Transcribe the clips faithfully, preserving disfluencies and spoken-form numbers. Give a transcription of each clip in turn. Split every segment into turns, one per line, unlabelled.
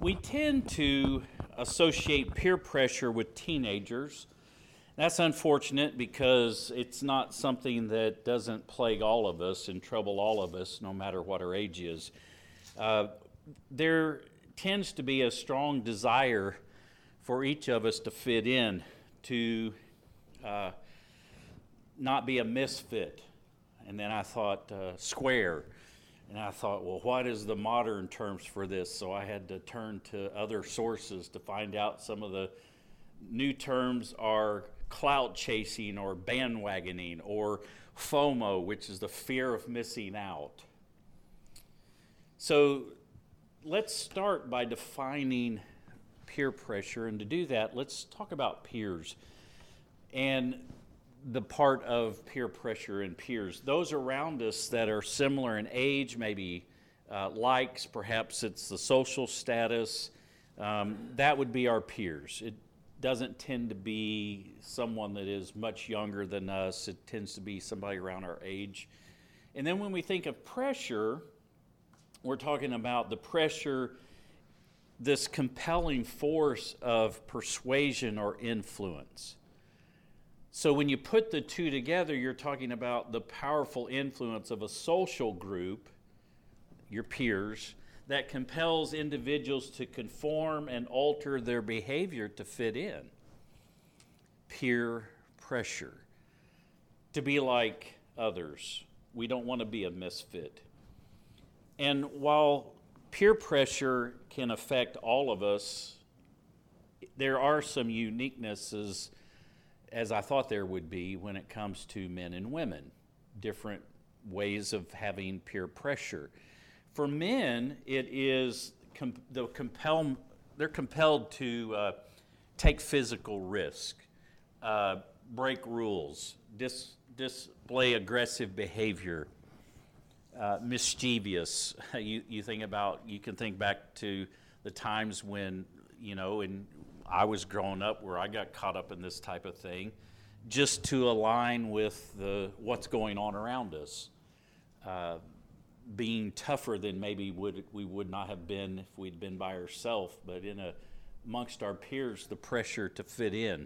We tend to associate peer pressure with teenagers. That's unfortunate because it's not something that doesn't plague all of us and trouble all of us, no matter what our age is. Uh, there tends to be a strong desire for each of us to fit in, to uh, not be a misfit. And then I thought uh, square. And I thought, well, what is the modern terms for this? So I had to turn to other sources to find out. Some of the new terms are clout chasing or bandwagoning or FOMO, which is the fear of missing out. So let's start by defining peer pressure. And to do that, let's talk about peers and the part of peer pressure and peers. Those around us that are similar in age, maybe uh, likes, perhaps it's the social status, um, that would be our peers. It doesn't tend to be someone that is much younger than us. It tends to be somebody around our age. And then when we think of pressure, we're talking about the pressure, this compelling force of persuasion or influence. So when you put the two together, you're talking about the powerful influence of a social group, your peers, that compels individuals to conform and alter their behavior to fit in. Peer pressure. To be like others. We don't want to be a misfit. And while peer pressure can affect all of us, there are some uniquenesses, as I thought there would be, when it comes to men and women, different ways of having peer pressure. For men, it is com- the compel, they're compelled to uh, take physical risk, uh, break rules, dis- display aggressive behavior, uh, mischievous. You, you think about, you can think back to the times when, you know, in I was growing up where I got caught up in this type of thing just to align with the what's going on around us. Uh, being tougher than maybe would we would not have been if we'd been by ourselves, but in a amongst our peers, the pressure to fit in.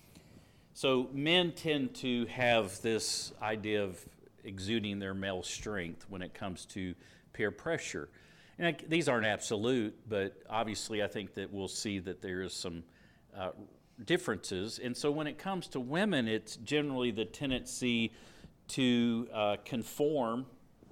So men tend to have this idea of exuding their male strength when it comes to peer pressure. And these aren't absolute, but obviously I think that we'll see that there is some uh, differences. And so when it comes to women, it's generally the tendency to uh, conform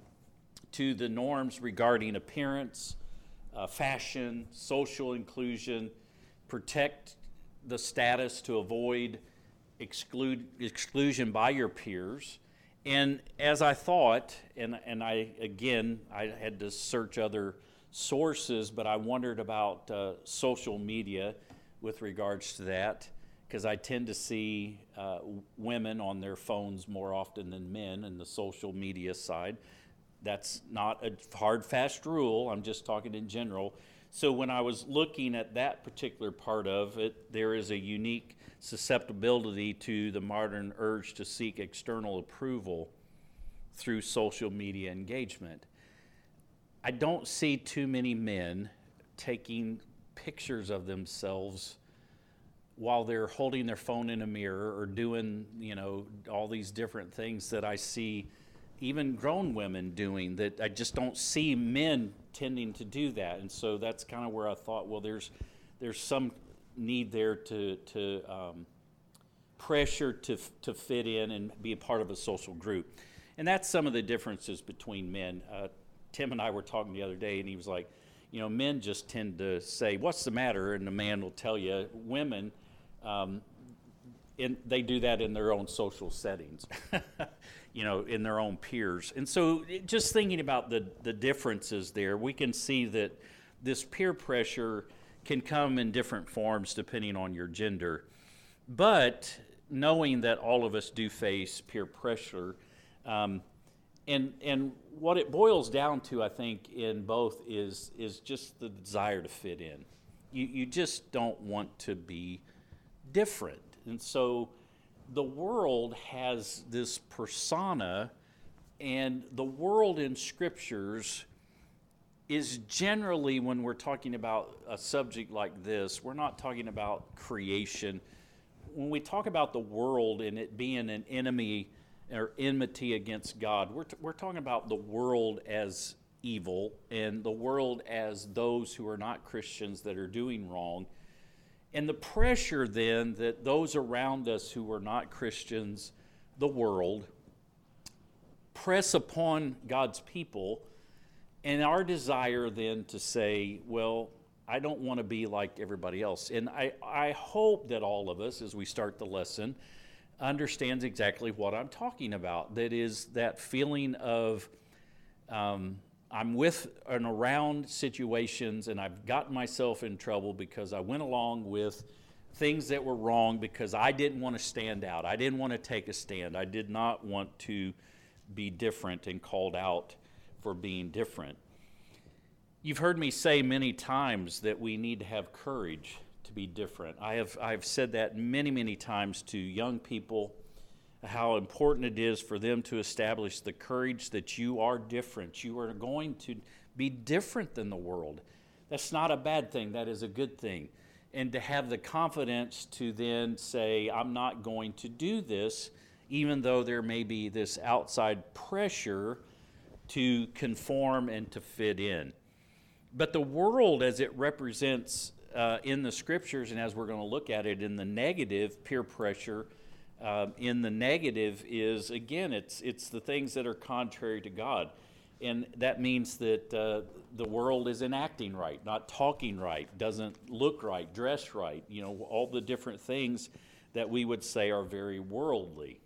to the norms regarding appearance, uh, fashion, social inclusion, protect the status to avoid exclude exclusion by your peers. And as I thought, and, and I, again, I had to search other sources, but I wondered about uh, social media with regards to that, because I tend to see uh, women on their phones more often than men in the social media side. That's not a hard, fast rule. I'm just talking in general. So when I was looking at that particular part of it, there is a unique susceptibility to the modern urge to seek external approval through social media engagement. I don't see too many men taking pictures of themselves while they're holding their phone in a mirror or doing, you know, all these different things that I see even grown women doing, that I just don't see men tending to do that. And so that's kind of where I thought, well, there's there's some need there to to um, pressure to to fit in and be a part of a social group. And that's some of the differences between men. Uh, Tim and I were talking the other day, and he was like, you know, men just tend to say, what's the matter? And the man will tell you. Women, um, in, they do that in their own social settings, you know, in their own peers. And so it, just thinking about the, the differences there, we can see that this peer pressure can come in different forms depending on your gender. But knowing that all of us do face peer pressure, um, and and what it boils down to, I think, in both is is just the desire to fit in. You you just don't want to be different. And so the world has this persona, and the world in scriptures is generally, when we're talking about a subject like this, we're not talking about creation. When we talk about the world and it being an enemy or enmity against God, we're, t- we're talking about the world as evil and the world as those who are not Christians that are doing wrong. And the pressure then that those around us who are not Christians, the world, press upon God's people, and our desire then to say, well, I don't want to be like everybody else. And I, I hope that all of us, as we start the lesson, understands exactly what I'm talking about. That is that feeling of um, I'm with and around situations and I've gotten myself in trouble because I went along with things that were wrong because I didn't want to stand out. I didn't want to take a stand. I did not want to be different and called out for being different. You've heard me say many times that we need to have courage to be different. I have I've said that many, many times to young people, how important it is for them to establish the courage that you are different. You are going to be different than the world. That's not a bad thing. That is a good thing. And to have the confidence to then say, I'm not going to do this, even though there may be this outside pressure to conform and to fit in. But the world as it represents uh, in the scriptures, and as we're going to look at it in the negative, peer pressure, uh, in the negative is, again, it's it's the things that are contrary to God. And that means that uh, the world isn't acting right, not talking right, doesn't look right, dress right, you know, all the different things that we would say are very worldly.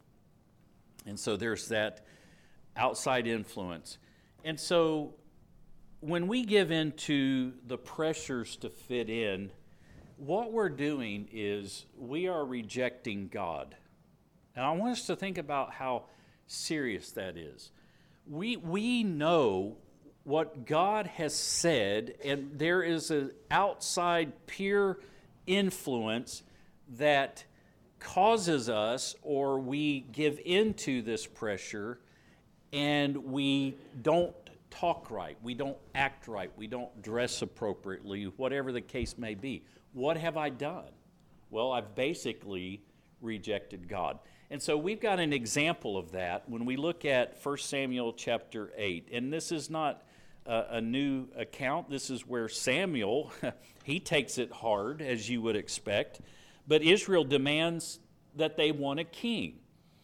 And so there's that outside influence. And so when we give in to the pressures to fit in, what we're doing is we are rejecting God. And I want us to think about how serious that is. We we know what God has said, and there is an outside peer influence that causes us, or we give into this pressure, and we don't talk right, we don't act right, we don't dress appropriately, whatever the case may be. What have I done? Well, I've basically rejected God. And so we've got an example of that when we look at First Samuel chapter eight. And this is not a, a new account. This is where Samuel, he takes it hard, as you would expect. But Israel demands that they want a king.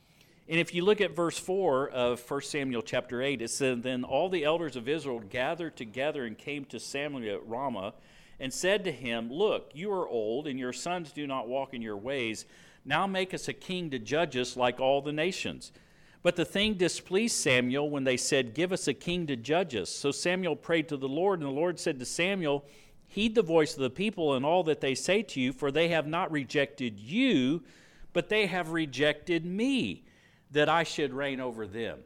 And if you look at verse four of First Samuel chapter eight, it says, Then all the elders of Israel gathered together and came to Samuel at Ramah and said to him, Look, you are old, and your sons do not walk in your ways. Now make us a king to judge us like all the nations. But the thing displeased Samuel when they said, Give us a king to judge us. So Samuel prayed to the Lord, and the Lord said to Samuel, Heed the voice of the people and all that they say to you, for they have not rejected you, but they have rejected me, that I should reign over them.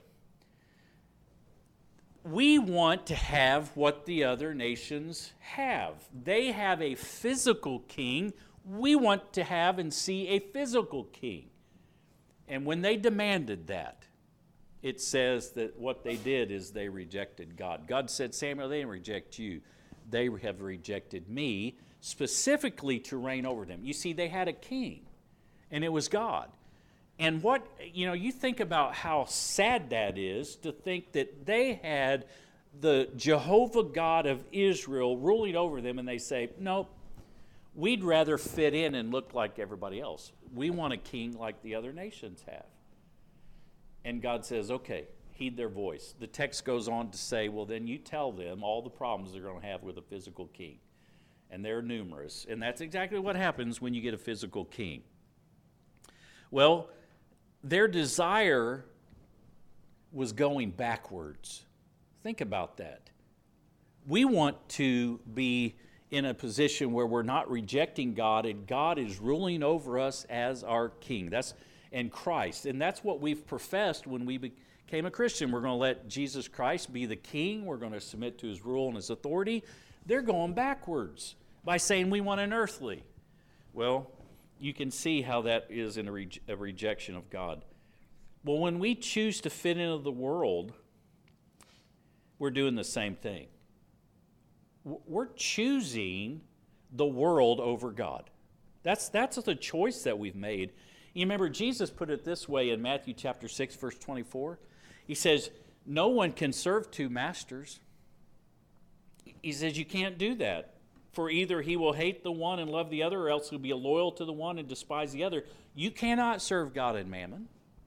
We want to have what the other nations have. They have a physical king. We want to have and see a physical king. And when they demanded that, it says that what they did is they rejected God. God said, Samuel, they didn't reject you. They have rejected me, specifically to reign over them. You see, they had a king, and it was God. And what, you know, you think about how sad that is to think that they had the Jehovah God of Israel ruling over them, and they say, nope, we'd rather fit in and look like everybody else. We want a king like the other nations have. And God says, okay, heed their voice. The text goes on to say, well, then you tell them all the problems they're going to have with a physical king. And they're numerous. And that's exactly what happens when you get a physical king. Well, their desire was going backwards. Think about that. We want to be in a position where we're not rejecting God, and God is ruling over us as our king. That's and Christ. And that's what we've professed when we became a Christian. We're going to let Jesus Christ be the king. We're going to submit to his rule and his authority. They're going backwards by saying we want an earthly. Well, you can see how that is in a, re- a rejection of God. Well, when we choose to fit into the world, we're doing the same thing. we're choosing the world over God. That's, that's the choice that we've made. You remember Jesus put it this way in Matthew chapter six, verse twenty-four. He says, no one can serve two masters. He says you can't do that. For either he will hate the one and love the other, or else he'll be loyal to the one and despise the other. You cannot serve God and mammon.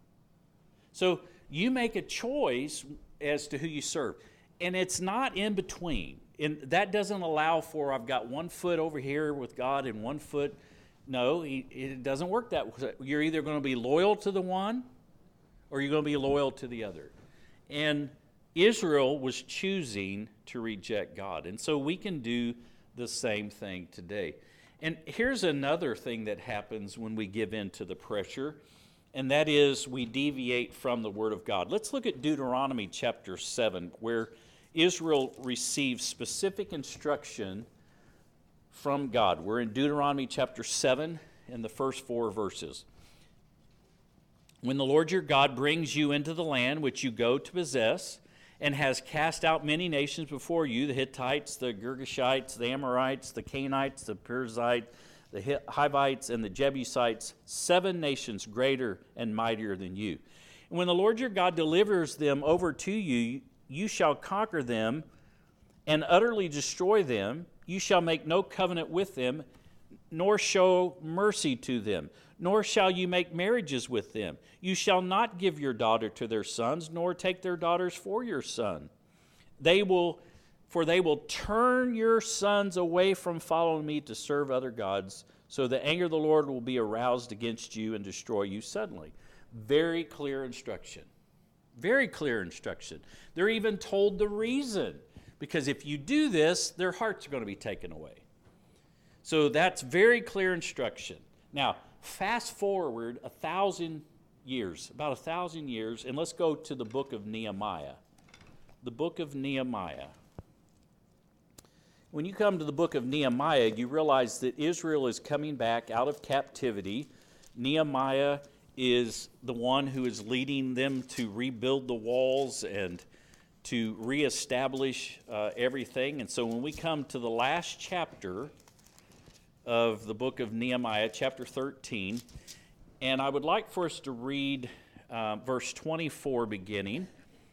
So you make a choice as to who you serve. And it's not in between. And that doesn't allow for, I've got one foot over here with God and one foot. No, it doesn't work that way. You're either going to be loyal to the one or you're going to be loyal to the other. And Israel was choosing to reject God. And so we can do the same thing today. And here's another thing that happens when we give in to the pressure, and that is we deviate from the Word of God. Let's look at Deuteronomy chapter seven, where Israel receives specific instruction from God. We're in Deuteronomy chapter seven in the first four verses. When the Lord your God brings you into the land which you go to possess, and has cast out many nations before you, the Hittites, the Girgashites, the Amorites, the Canaanites, the Perizzites, the Hivites, and the Jebusites, seven nations greater and mightier than you. And when the Lord your God delivers them over to you, you shall conquer them and utterly destroy them. You shall make no covenant with them, nor show mercy to them, nor shall you make marriages with them. You shall not give your daughter to their sons, nor take their daughters for your son. They will, for they will turn your sons away from following me to serve other gods, so the anger of the Lord will be aroused against you and destroy you suddenly. Very clear instruction. Very clear instruction. They're even told the reason, because if you do this, their hearts are going to be taken away. So that's very clear instruction. Now, fast forward a thousand years, about a thousand years, and let's go to the book of Nehemiah. The book of Nehemiah. When you come to the book of Nehemiah, you realize that Israel is coming back out of captivity. Nehemiah is the one who is leading them to rebuild the walls and to reestablish uh, everything. And so when we come to the last chapter of the book of Nehemiah, chapter thirteen, and I would like for us to read uh, verse twenty-four beginning.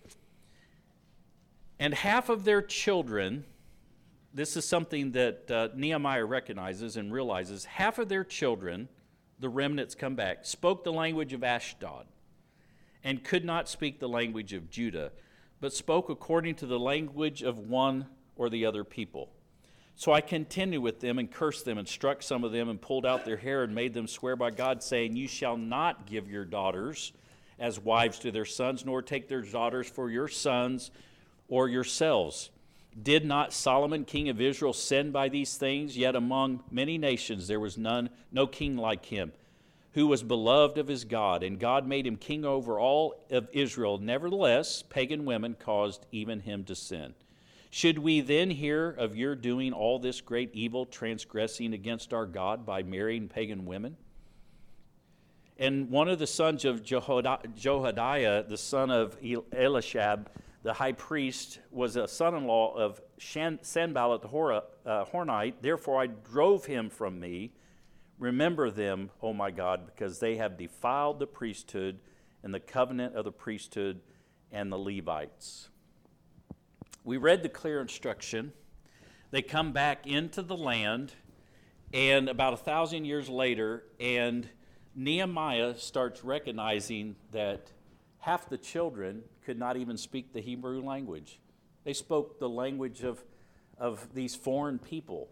And half of their children, this is something that uh, Nehemiah recognizes and realizes, half of their children, the remnants come back, spoke the language of Ashdod and could not speak the language of Judah, but spoke according to the language of one or the other people. So I continued with them and cursed them and struck some of them and pulled out their hair and made them swear by God, saying, you shall not give your daughters as wives to their sons, nor take their daughters for your sons or yourselves. Did not Solomon, king of Israel, sin by these things? Yet among many nations there was none, no king like him, who was beloved of his God, and God made him king over all of Israel. Nevertheless, pagan women caused even him to sin. Should we then hear of your doing all this great evil, transgressing against our God by marrying pagan women? And one of the sons of Jehoiada, the son of Elishab, the high priest, was a son-in-law of Sanballat the Hornite. Therefore I drove him from me. Remember them, O my God, because they have defiled the priesthood and the covenant of the priesthood and the Levites. We read the clear instruction. They come back into the land, and about a thousand years later, and Nehemiah starts recognizing that half the children could not even speak the Hebrew language. They spoke the language of, of these foreign people.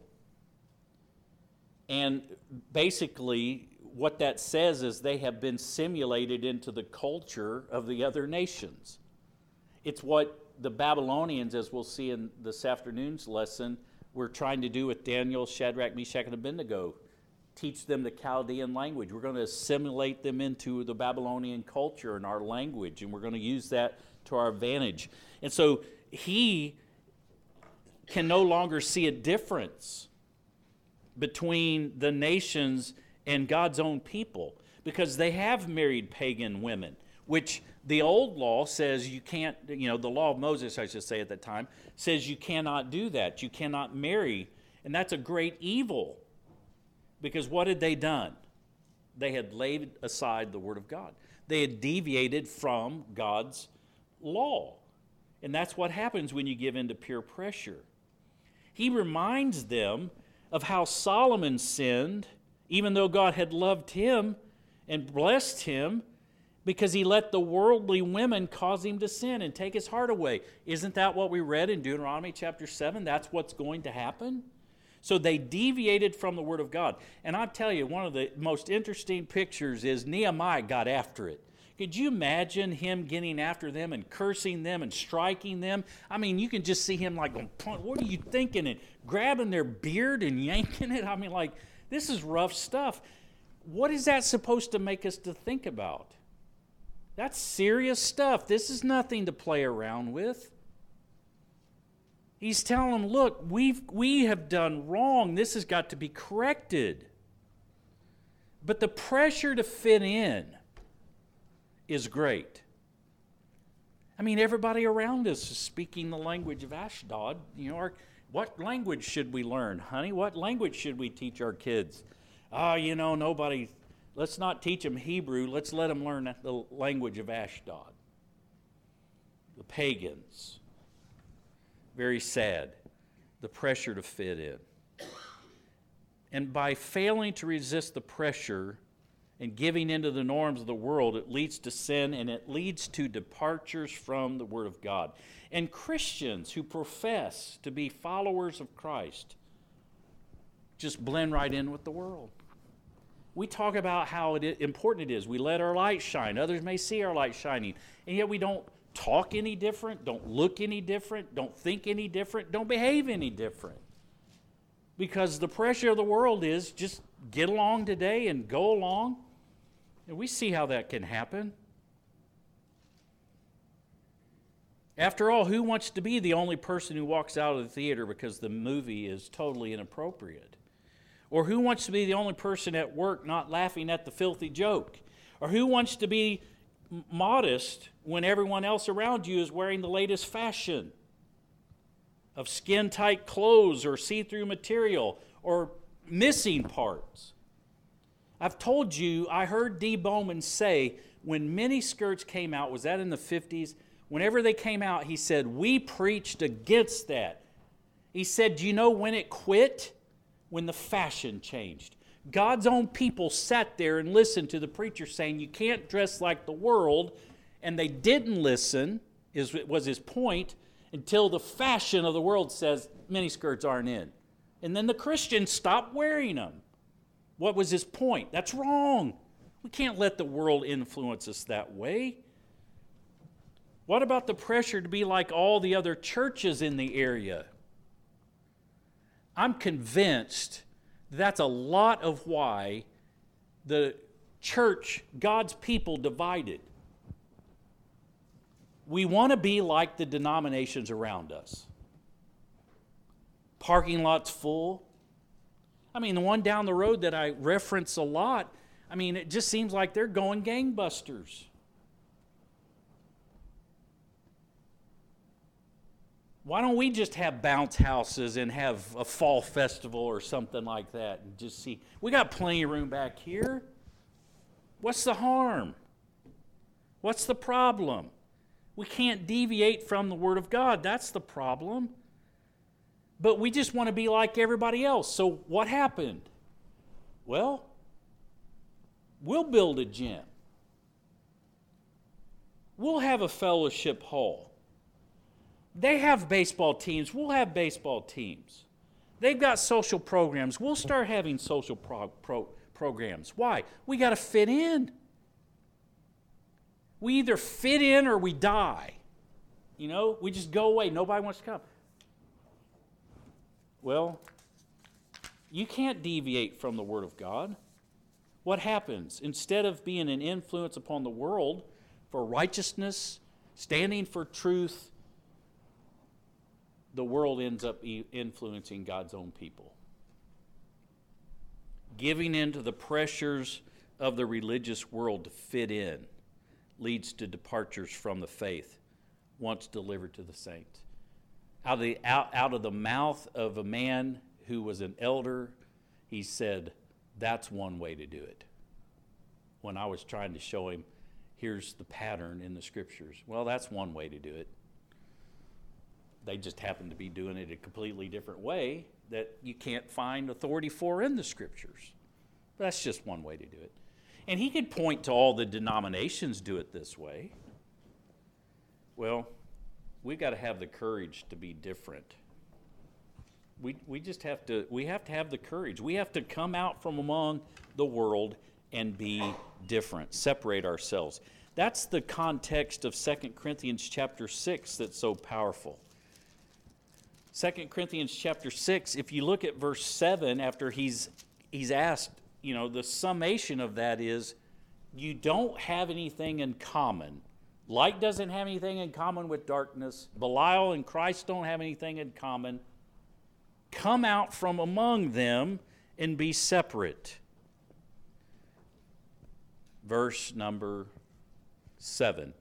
And basically, what that says is they have been simulated into the culture of the other nations. It's what the Babylonians, as we'll see in this afternoon's lesson, were trying to do with Daniel, Shadrach, Meshach, and Abednego. Teach them the Chaldean language. We're going to assimilate them into the Babylonian culture and our language, and we're going to use that to our advantage. And so he can no longer see a difference between the nations and God's own people, because they have married pagan women. which the old law says you can't, you know, the law of Moses, I should say at that time, says you cannot do that. You cannot marry. And that's a great evil. Because what had they done? They had laid aside the Word of God. They had deviated from God's law. And that's what happens when you give in to peer pressure. He reminds them of how Solomon sinned, even though God had loved him and blessed him, because he let the worldly women cause him to sin and take his heart away. Isn't that what we read in Deuteronomy chapter seven? That's what's going to happen? So they deviated from the Word of God. And I tell you, one of the most interesting pictures is Nehemiah got after it. Could you imagine him getting after them and cursing them and striking them? I mean, you can just see him like, what are you thinking? And grabbing their beard and yanking it. I mean, like, this is rough stuff. What is that supposed to make us to think about? That's serious stuff. This is nothing to play around with. He's telling them, look, we've, we have done wrong. This has got to be corrected. But the pressure to fit in is great. I mean, everybody around us is speaking the language of Ashdod. You know, our, what language should we learn, honey? What language should we teach our kids? Ah, oh, you know, nobody, let's not teach them Hebrew. Let's let them learn the language of Ashdod. The pagans. Very sad. The pressure to fit in. And by failing to resist the pressure and giving into the norms of the world, it leads to sin and it leads to departures from the Word of God. And Christians who profess to be followers of Christ just blend right in with the world. We talk about how it, important it is. We let our light shine. Others may see our light shining. And yet we don't talk any different, don't look any different, don't think any different, don't behave any different. Because the pressure of the world is just get along today and go along. And we see how that can happen. After all, who wants to be the only person who walks out of the theater because the movie is totally inappropriate? Or who wants to be the only person at work not laughing at the filthy joke? Or who wants to be modest when everyone else around you is wearing the latest fashion of skin-tight clothes or see-through material or missing parts? I've told you, I heard Dee Bowman say when miniskirts came out, was that in the fifties? Whenever they came out, he said, we preached against that. He said, do you know when it quit? When the fashion changed. God's own people sat there and listened to the preacher saying, you can't dress like the world, and they didn't listen, is was his point, until the fashion of the world says miniskirts aren't in. And then the Christians stopped wearing them. What was his point? That's wrong. We can't let the world influence us that way. What about the pressure to be like all the other churches in the area? I'm convinced that's a lot of why the church, God's people, divided. We want to be like the denominations around us. Parking lots full. I mean, the one down the road that I reference a lot, I mean, it just seems like they're going gangbusters. Why don't we just have bounce houses and have a fall festival or something like that and just see? We got plenty of room back here. What's the harm? What's the problem? We can't deviate from the Word of God. That's the problem. But we just want to be like everybody else. So what happened? Well, we'll build a gym. We'll have a fellowship hall. They have baseball teams. We'll have baseball teams. They've got social programs. We'll start having social pro- pro- programs. Why? We got to fit in. We either fit in or we die. You know, we just go away. Nobody wants to come. Well, you can't deviate from the Word of God. What happens? Instead of being an influence upon the world for righteousness, standing for truth, the world ends up influencing God's own people. Giving in to the pressures of the religious world to fit in leads to departures from the faith once delivered to the saints. Out of the, out, out of the mouth of a man who was an elder, he said, that's one way to do it. When I was trying to show him, here's the pattern in the scriptures. Well, that's one way to do it. They just happen to be doing it a completely different way that you can't find authority for in the scriptures. But that's just one way to do it. And he could point to all the denominations do it this way. Well, we got to have the courage to be different. We we just have to we have to have the courage. We have to come out from among the world and be different, separate ourselves. That's the context of Second Corinthians chapter six that's so powerful. Second Corinthians chapter six, if you look at verse seven, after he's he's asked, you know, the summation of that is, you don't have anything in common. Light doesn't have anything in common with darkness. Belial and Christ don't have anything in common. Come out from among them and be separate. Verse number seven.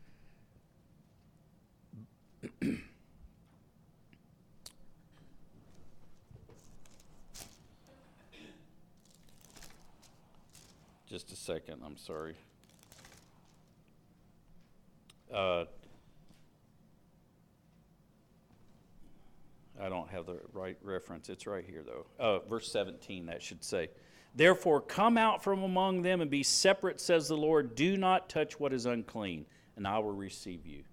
Just a second, I'm sorry. Uh, I don't have the right reference. It's right here, though. Uh, verse seventeen, that should say. Therefore, come out from among them and be separate, says the Lord. Do not touch what is unclean, and I will receive you.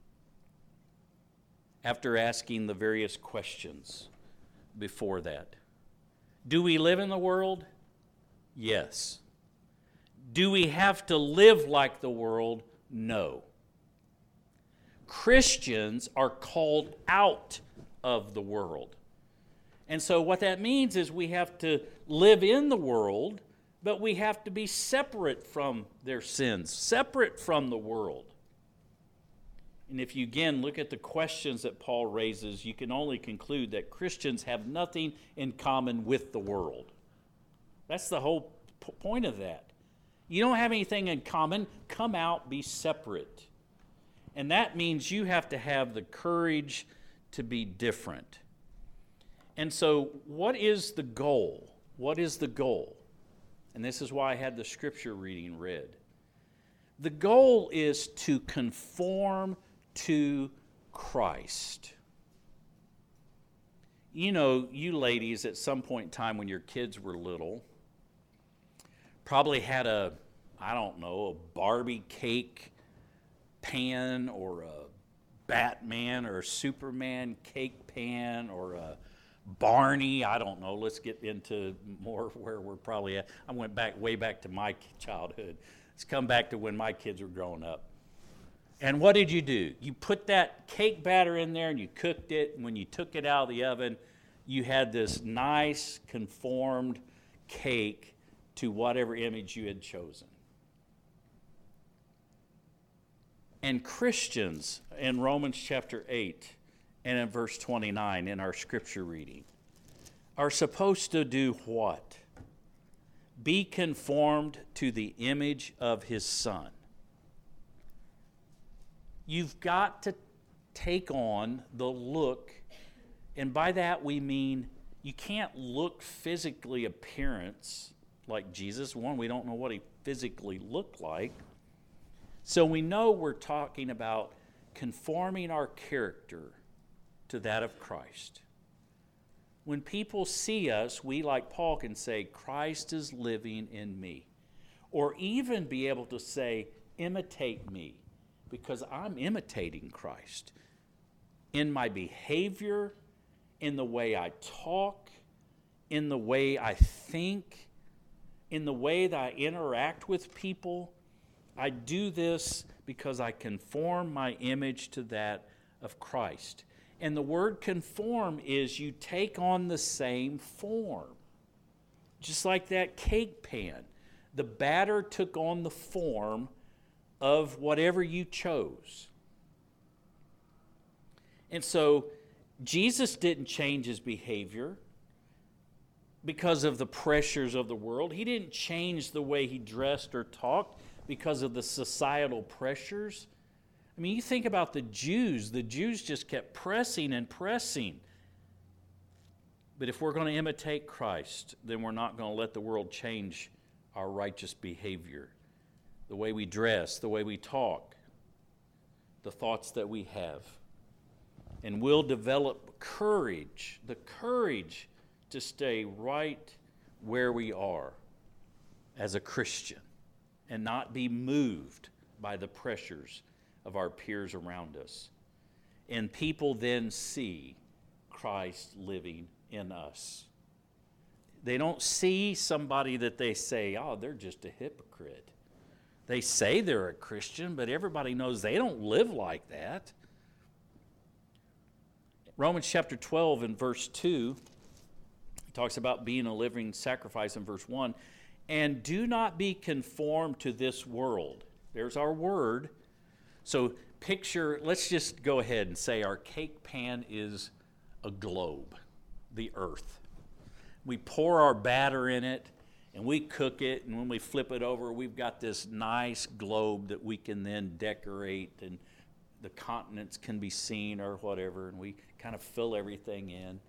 After asking the various questions before that. Do we live in the world? Yes. Do we have to live like the world? No. Christians are called out of the world. And so what that means is we have to live in the world, but we have to be separate from their sins, separate from the world. And if you again look at the questions that Paul raises, you can only conclude that Christians have nothing in common with the world. That's the whole p- point of that. You don't have anything in common, come out, be separate. And that means you have to have the courage to be different. And so, what is the goal? What is the goal? And this is why I had the scripture reading read. The goal is to conform to Christ. You know, you ladies at some point in time when your kids were little probably had a, I don't know, a Barbie cake pan or a Batman or a Superman cake pan or a Barney, I don't know. Let's get into more where we're probably at. I went back way back to my childhood. Let's come back to when my kids were growing up. And what did you do? You put that cake batter in there and you cooked it. And when you took it out of the oven, you had this nice conformed cake to whatever image you had chosen. And Christians in Romans chapter eight and in verse twenty-nine in our scripture reading are supposed to do what? Be conformed to the image of his Son. You've got to take on the look, and by that we mean you can't look physically appearance like Jesus. One, we don't know what he physically looked like. So we know we're talking about conforming our character to that of Christ. When people see us, we, like Paul, can say, Christ is living in me. Or even be able to say, imitate me, because I'm imitating Christ. In my behavior, in the way I talk, in the way I think, in the way that I interact with people. I do this because I conform my image to that of Christ. And the word conform is you take on the same form. Just like that cake pan. The batter took on the form of whatever you chose. And so Jesus didn't change his behavior because of the pressures of the world. He didn't change the way he dressed or talked because of the societal pressures. I mean, you think about the Jews. The Jews just kept pressing and pressing. But if we're going to imitate Christ, then we're not going to let the world change our righteous behavior, the way we dress, the way we talk, the thoughts that we have. And we'll develop courage, the courage to stay right where we are as a Christian and not be moved by the pressures of our peers around us. And people then see Christ living in us. They don't see somebody that they say, oh, they're just a hypocrite. They say they're a Christian, but everybody knows they don't live like that. Romans chapter twelve and verse two talks about being a living sacrifice in verse one. And do not be conformed to this world. There's our word. So picture, let's just go ahead and say our cake pan is a globe, the earth. We pour our batter in it and we cook it, and when we flip it over, we've got this nice globe that we can then decorate, and the continents can be seen or whatever, and we kind of fill everything in.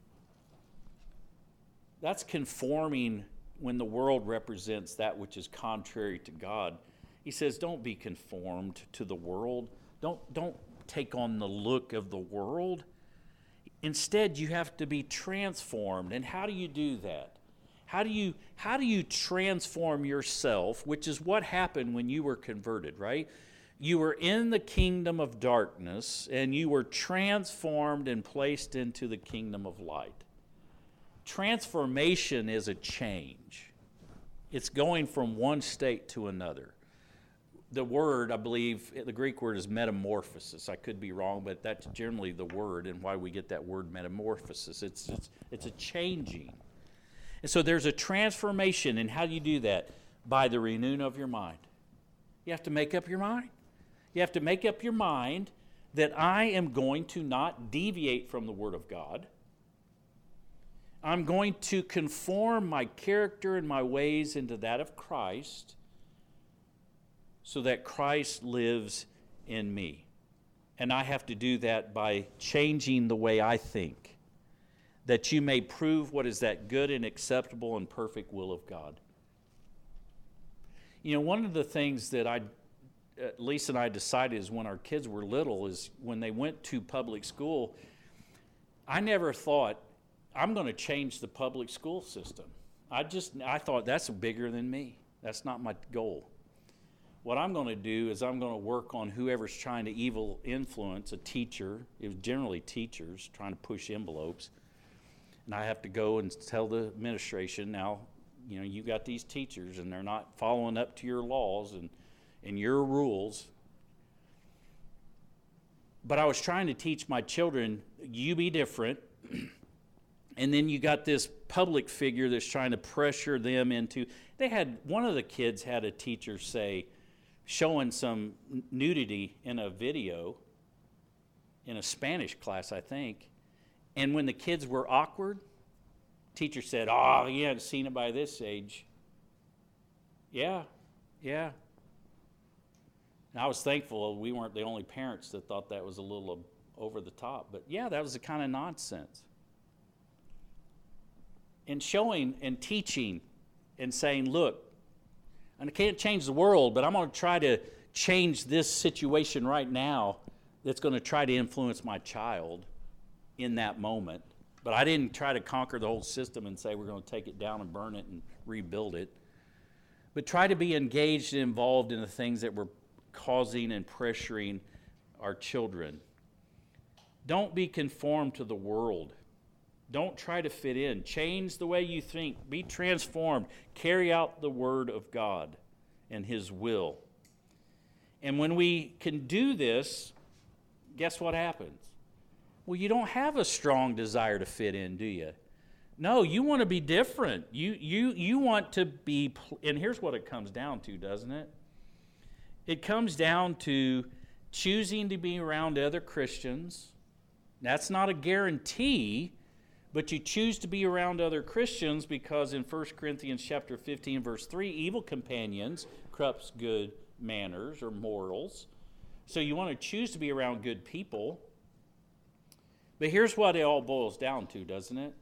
That's conforming when the world represents that which is contrary to God. He says, don't be conformed to the world. Don't, don't take on the look of the world. Instead, you have to be transformed. And how do you do that? How do you, how do you transform yourself, which is what happened when you were converted, right? You were in the kingdom of darkness, and you were transformed and placed into the kingdom of light. Transformation is a change. It's going from one state to another. The word, I believe, the Greek word is metamorphosis. I could be wrong, but that's generally the word and why we get that word metamorphosis. It's, it's, it's a changing. And so there's a transformation, and how do you do that? By the renewing of your mind. You have to make up your mind. You have to make up your mind that I am going to not deviate from the Word of God. I'm going to conform my character and my ways into that of Christ so that Christ lives in me. And I have to do that by changing the way I think, that you may prove what is that good and acceptable and perfect will of God. You know, one of the things that I, uh, Lisa and I decided is when our kids were little is when they went to public school, I never thought, I'm going to change the public school system. I just, I thought that's bigger than me. That's not my goal. What I'm going to do is I'm going to work on whoever's trying to evil influence a teacher. It was generally teachers trying to push envelopes. And I have to go and tell the administration, now, you know, you got these teachers and they're not following up to your laws and, and your rules. But I was trying to teach my children, you be different. And then you got this public figure that's trying to pressure them into, they had, one of the kids had a teacher say, showing some nudity in a video in a Spanish class, I think. And when the kids were awkward, teacher said, oh, you hadn't seen it by this age. Yeah, yeah. And I was thankful we weren't the only parents that thought that was a little over the top. But yeah, that was the kind of nonsense. And showing and teaching and saying, look, and I can't change the world, but I'm going to try to change this situation right now that's going to try to influence my child in that moment. But I didn't try to conquer the whole system and say we're going to take it down and burn it and rebuild it. But try to be engaged and involved in the things that were causing and pressuring our children. Don't be conformed to the world. Don't try to fit in. Change the way you think. Be transformed. Carry out the Word of God and His will. And when we can do this, guess what happens? Well, you don't have a strong desire to fit in, do you? No, you want to be different. You, you, you want to be, and here's what it comes down to, doesn't it? It comes down to choosing to be around other Christians. That's not a guarantee, but you choose to be around other Christians because in First Corinthians chapter fifteen, verse three, evil companions corrupts good manners or morals. So you want to choose to be around good people. But here's what it all boils down to, doesn't it?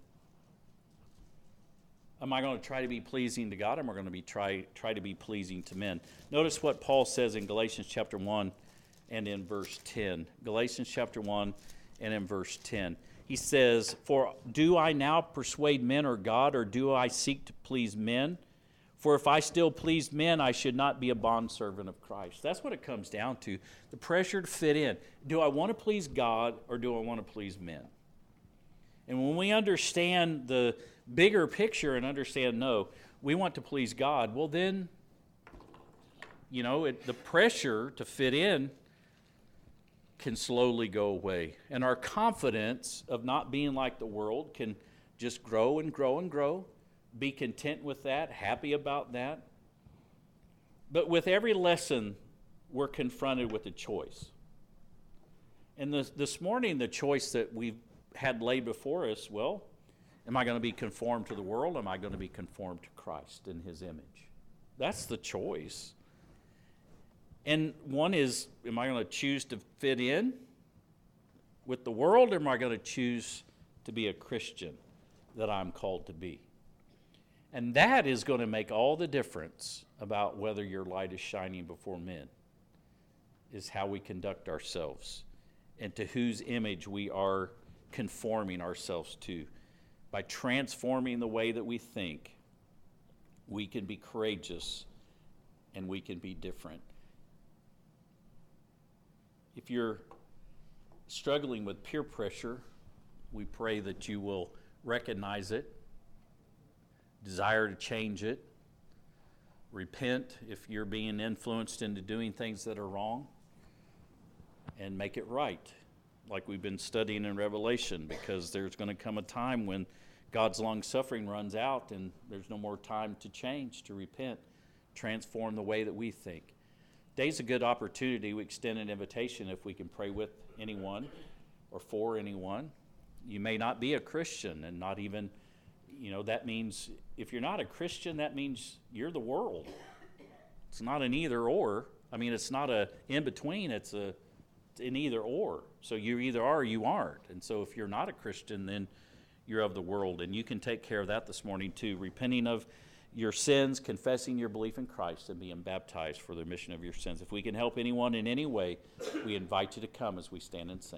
Am I going to try to be pleasing to God, or am I going to be try try to be pleasing to men? Notice what Paul says in Galatians chapter one and in verse ten. Galatians chapter one and in verse ten. He says, "For do I now persuade men or God, or do I seek to please men? For if I still please men, I should not be a bondservant of Christ." That's what it comes down to. The pressure to fit in. Do I want to please God, or do I want to please men? And when we understand the bigger picture and understand, no, we want to please God, well then, you know, it, the pressure to fit in can slowly go away. And our confidence of not being like the world can just grow and grow and grow. Be content with that, happy about that. But with every lesson, we're confronted with a choice. And this, this morning, the choice that we've had laid before us, well, am I going to be conformed to the world? Am I going to be conformed to Christ in his image? That's the choice. And one is, am I going to choose to fit in with the world, or am I going to choose to be a Christian that I'm called to be? And that is going to make all the difference about whether your light is shining before men, is how we conduct ourselves and to whose image we are conforming ourselves to. By transforming the way that we think, we can be courageous and we can be different. If you're struggling with peer pressure, we pray that you will recognize it, desire to change it, repent if you're being influenced into doing things that are wrong, and make it right, like we've been studying in Revelation, because there's going to come a time when God's long-suffering runs out and there's no more time to change, to repent, transform the way that we think. Today's a good opportunity. We extend an invitation if we can pray with anyone or for anyone. You may not be a Christian, and not even, you know, that means if you're not a Christian, that means you're the world. It's not an either or. I mean, it's not a in-between, it's a it's an either or. So you either are or you aren't. And so if you're not a Christian, then you're of the world. And you can take care of that this morning too, repenting of your sins, confessing your belief in Christ, and being baptized for the remission of your sins. If we can help anyone in any way, we invite you to come as we stand and sing.